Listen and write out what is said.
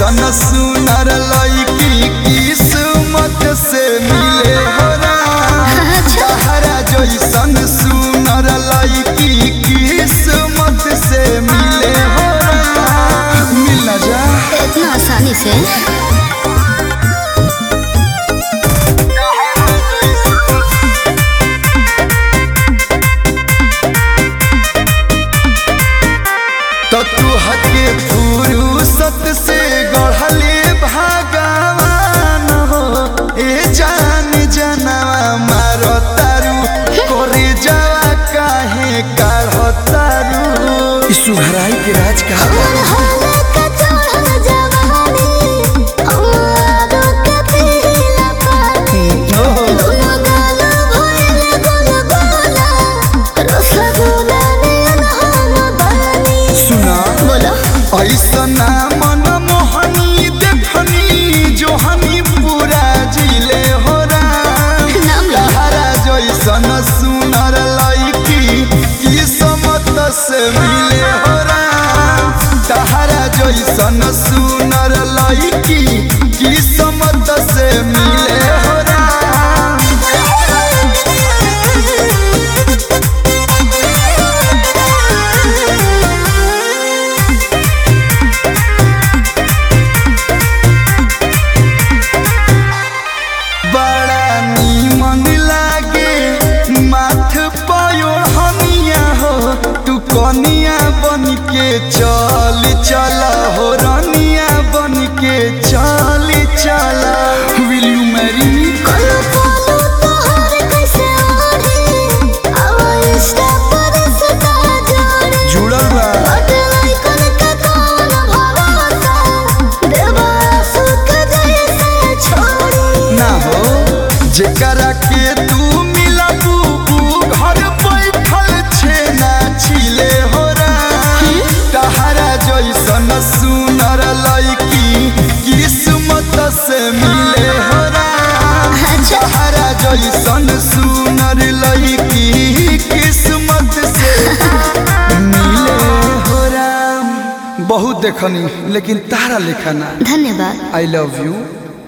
जैसन सुनर लईकी किस्मत से मिले हो राम। तहरा जैसन सुनर लईकी किस्मत से मिले हो राम। मिल ना जा इतना आसानी से। तो तू हके फुर्सत से गढ़ले भगवान हो। ए जान जनवा मारो तारू करे जावा काहे काढ़ो तारू। सुहराई के राज का ऐसना मन मोहनी देखनी जो हमी पूरा जिले हो राम। तहरा जैसन सुनर लईकी किस्मत से मिले हो राम। तहरा जैसन सुनर लईकी किस्मत से मिले हो राम। बड़ा नीमन लागे माथ पयो हनिया हो। तू कनिया बन के चल चला हो रनिया बन के चल चला। Will you marry me? जुड़ल बा ना हो जेकरा के तू मिलबू घर बैठल छे ना छिले हो राम। तहरा जैसन सुनर लईकी किस्मत से मिले हो राम। तहरा जैसन सुनर लईकी किस्मत से मिले हो राम। बहुत देखनी लेकिन तारा लेखा ना। धन्यवाद। I love you.